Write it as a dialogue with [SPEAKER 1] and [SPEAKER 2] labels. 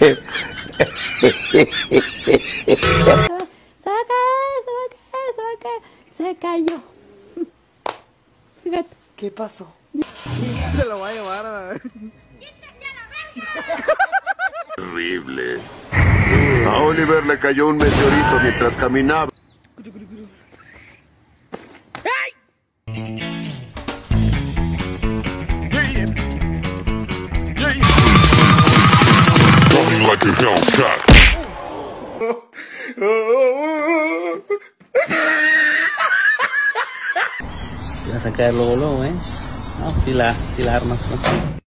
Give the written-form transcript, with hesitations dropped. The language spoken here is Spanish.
[SPEAKER 1] Se cayó. Fíjate.
[SPEAKER 2] ¿Qué pasó?
[SPEAKER 3] Se lo va a llevar a...
[SPEAKER 4] Terrible. A Oliver le cayó un meteorito mientras caminaba.
[SPEAKER 5] Like a Hellcat.
[SPEAKER 6] Vas a caer luego, ¿eh? No, si la armas.